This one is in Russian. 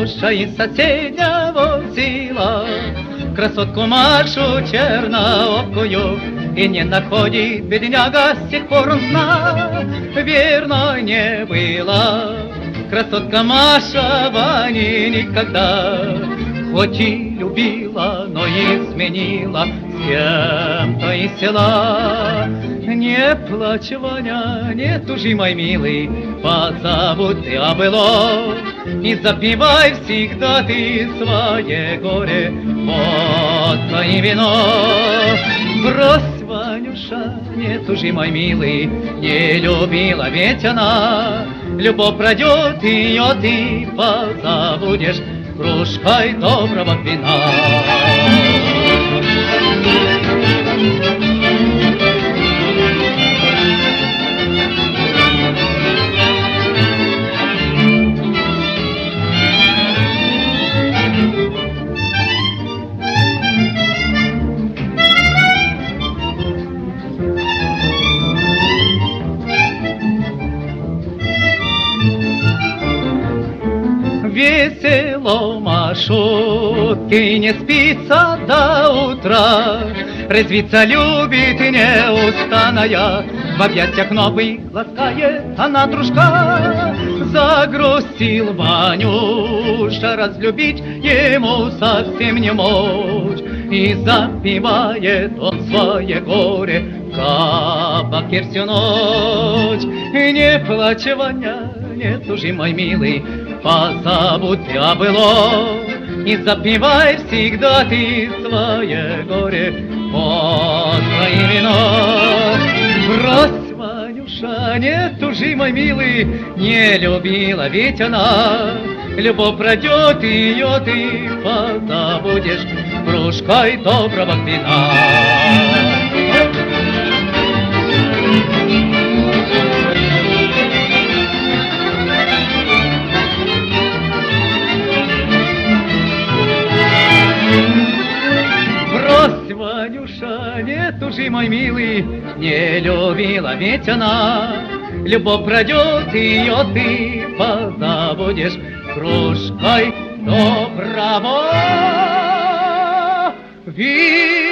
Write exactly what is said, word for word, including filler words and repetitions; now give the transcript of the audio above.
Маша из соседнего села красотку Машу черноокую и не находит бедняга, с тех пор он сна верно не была. Красотка Маша Вани никогда, хоть и любила, но и сменила с кем-то из села. Не плачь, Ваня, не тужи, мой милый, позабудь ты о былом и запивай всегда ты свое горе водка и вино. Брось, Ванюша, не тужи, мой милый, не любила ведь она. Любовь пройдет, ее ты позабудешь кружкой доброго вина. Весело маршрутки не спится до утра, резвиться любит неустанная, в объятиях новых ласкает она дружка. Загрустил Ванюша, разлюбить ему совсем не мочь, и запивает он свое горе в кабаке всю ночь. Не плачь, Ваня, не тужи, мой милый, позабудь ты о былом и запивай всегда ты свое горе водка и вино. Брось, Ванюша, не тужи, мой милый, не любила ведь она. Любовь пройдет, ее ты позабудешь кружкой доброго вина. Ванюша, не тужи, мой милый, не любила ведь она. Любовь пройдет, ее ты позабудешь кружкой доброго вина.